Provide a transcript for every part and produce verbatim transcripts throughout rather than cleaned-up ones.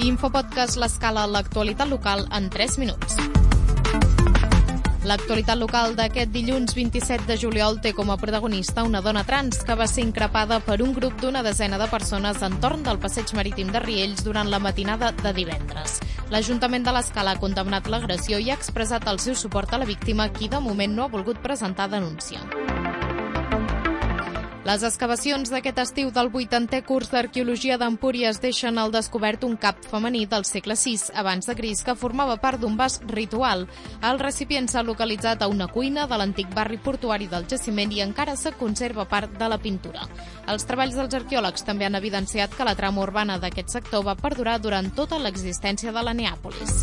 Infopodcast l'Escala, l'actualitat local en tres minuts. L'actualitat local d'aquest dilluns vint-i-set de juliol té com a protagonista una dona trans que va ser increpada per un grup d'una desena de persones entorn del passeig marítim de Riells durant la matinada de divendres. L'Ajuntament de l'Escala ha condemnat l'agressió i ha expressat el seu suport a la víctima, qui de moment no ha volgut presentar denúncia. Les excavacions d'aquest estiu del vuitantè curs d'Arqueologia d'Empúries deixen al descobert un cap femení del segle sis abans de Crist que formava part d'un vas ritual. El recipient s'ha localitzat a una cuina de l'antic barri portuari del jaciment i encara se conserva part de la pintura. Els treballs dels arqueòlegs també han evidenciat que la trama urbana d'aquest sector va perdurar durant tota l'existència de la Neàpolis.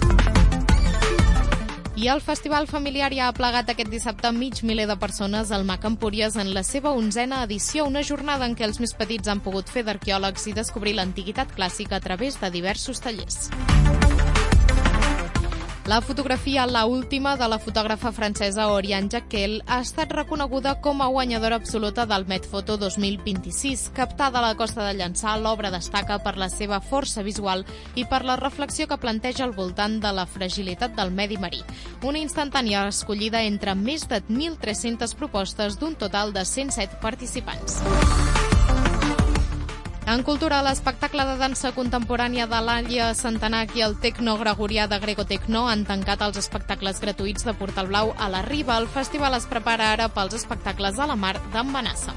I el Festival Familiar ja ha plegat aquest dissabte mig miler de persones al MAC Empúries en la seva onzena edició, una jornada en què els més petits han pogut fer d'arqueòlegs i descobrir l'antiguitat clàssica a través de diversos tallers. La fotografia La última de la fotògrafa francesa Oriane Jacquel ha estat reconeguda com a guanyadora absoluta del Medfoto dos mil vint-i-sis. Captada a la costa de Llançà, l'obra destaca per la seva força visual i per la reflexió que planteja al voltant de la fragilitat del medi marí. Una instantània escollida entre més de mil tres-centes propostes d'un total de cent set participants. En cultura, l'espectacle de dansa contemporània de l'Àlia Santanac i el Tecno Gregorià de Gregotecno han tancat els espectacles gratuïts de Portal Blau a la Riba. El festival es prepara ara pels espectacles a la mar d'en Benassa.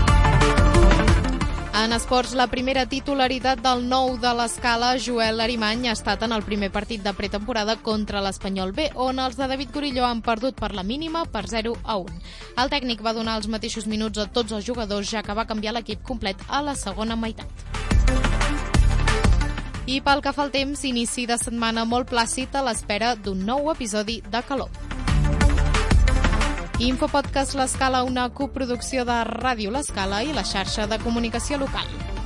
En esports, la primera titularitat del nou de l'Escala, Joel Arimany, ha estat en el primer partit de pretemporada contra l'Espanyol B, on els de David Gorilló han perdut per la mínima per zero a un. El tècnic va donar els mateixos minuts a tots els jugadors, ja que va canviar l'equip complet a la segona meitat. I pel que fa al temps, inici de setmana molt plàcid a l'espera d'un nou episodi de calor. Infopodcast l'Escala, una coproducció de Ràdio l'Escala i la xarxa de comunicació local.